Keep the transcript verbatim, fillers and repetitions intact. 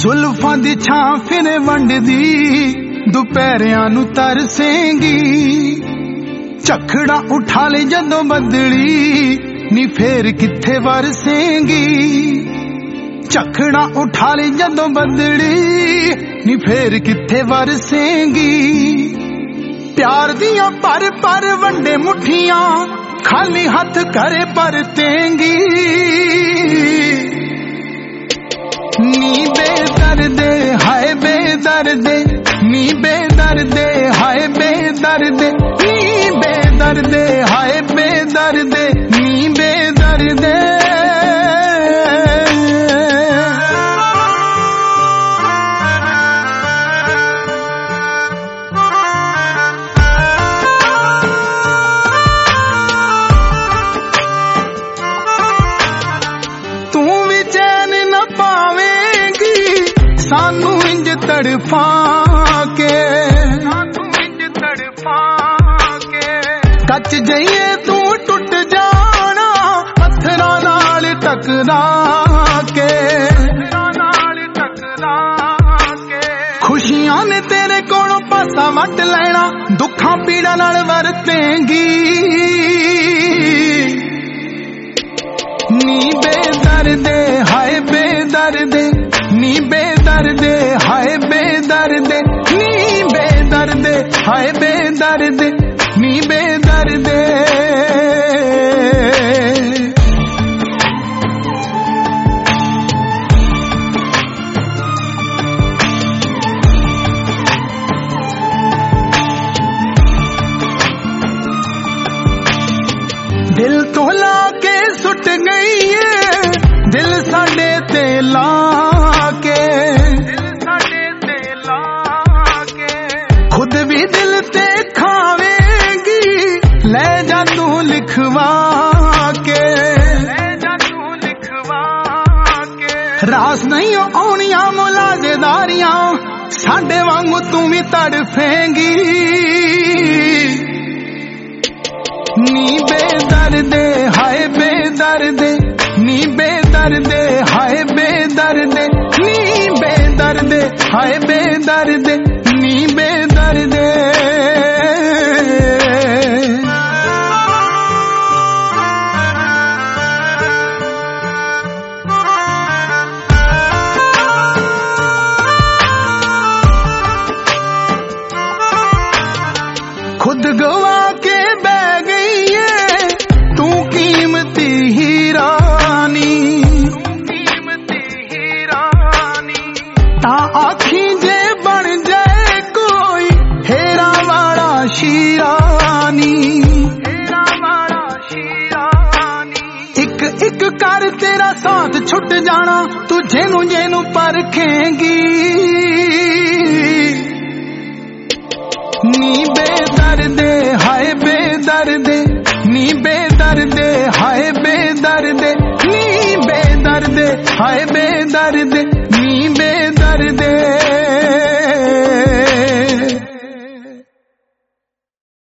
जुल्फां दी छां फिर वंडदी दुपहरियां नू तरसेंगी झखड़ा उठा ले जदों बदली नी फेर किथे वरसेंगी झखड़ा उठा ले जदों बदली नी फेर किथे वरसेंगी प्यार दियां पर पर वंडे मुठियां खाली हथ करे परतेंगी नी बेदर्दे हाय बेदर्दे नी बेदर्दे हाय बेदर्दे नी बेदर्दे हाय बेदर्दे नी बेदर्दे सानू इंज तड़फा के कच जाइए तू टुट जाना पत्थरां नाल टकरा के खुशियां ने तेरे कोलों पासा वट लेना दुखां पीड़ा नाल वरतेंगी नी बेदर्दे हाय बेदर्दे नी बेदर्दे हाय बेदर्दे नी बेदर्दे हाय बेदर्दे नी बेदर्दे दिल तो ला के सुट गई है दिल साडे ते ला के खुद भी दिल ते खावेंगी ले जा तू लिखवा के रास नहीं आउनियां मुलाजेदारियां साडे वांगू तू भी तड़फेंगी नी बेदर्दे हाय बेदर्दे नी बेदर्दे हाय बेदर्दे नी बेदर्दे हाय बेदर्दे नी बेदर्दे खुद गवा के बह गई है तू कीमती हीरानी ता आखी जे बन जाए कोई हेरा वाला शीरानी एक एक कर तेरा साथ छुट जाना तू जेनू जेनू परखेंगी नी बेदर्दे हाय बेदर्दे नी बेदर्दे हाय बेदर्दे नी बेदर्दे हाय बेदर्दे